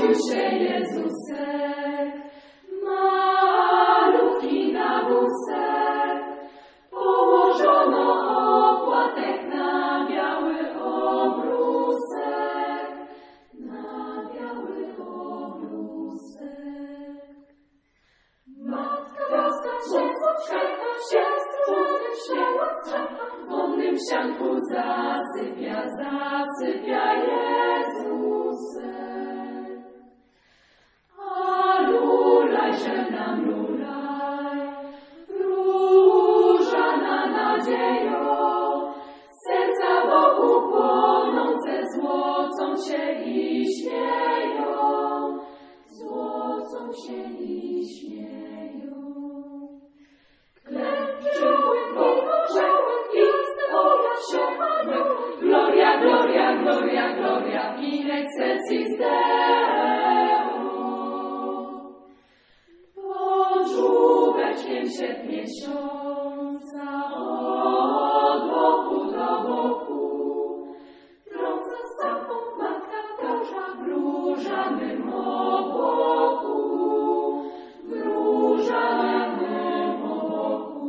Narodził się Jezusek, malutki na wózek, położono opłatek na biały obrusek, na biały obrusek. Matka Boska czeka się, słonym śmiewa, w wonnym sianku zasypia Jezusek. A lulajże nam lulaj, różana nadziejo, serca wokół płonące złocą się i śmieją, złocą się i śmieją. Klęczyły, wykorzały i zwoła się anioł, gloria, gloria, gloria, gloria, in excelsis Deo. Pod żółbeczkiem się miesiąca od boku do boku, trąca stopą matka Boża w różanym obłoku, w różanym obłoku.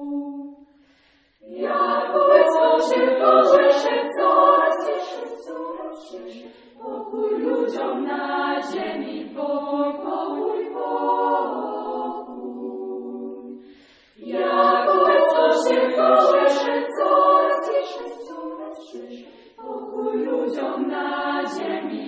Jak błysko się kołysze, coraz ciszy, pokój ludziom na ziemi, pokój, pokój. Jak błysko się kołysze, coraz ciszy, pokój ludziom na ziemi.